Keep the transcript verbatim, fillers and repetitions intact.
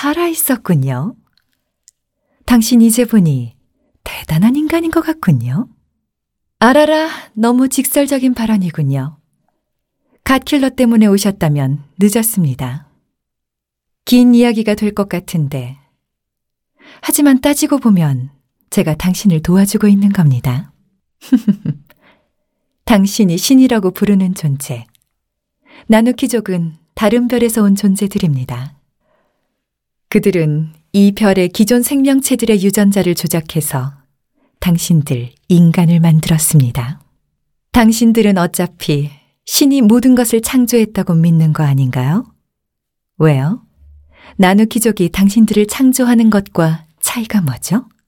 살아 있었군요. 당신 이제 보니 대단한 인간인 것 같군요. 알아라, 너무 직설적인 발언이군요. 갓킬러 때문에 오셨다면 늦었습니다. 긴 이야기가 될 것 같은데, 하지만 따지고 보면 제가 당신을 도와주고 있는 겁니다. 당신이 신이라고 부르는 존재. 나누키족은 다른 별에서 온 존재들입니다. 그들은 이 별의 기존 생명체들의 유전자를 조작해서 당신들 인간을 만들었습니다. 당신들은 어차피 신이 모든 것을 창조했다고 믿는 거 아닌가요? 왜요? 나누키족이 당신들을 창조하는 것과 차이가 뭐죠?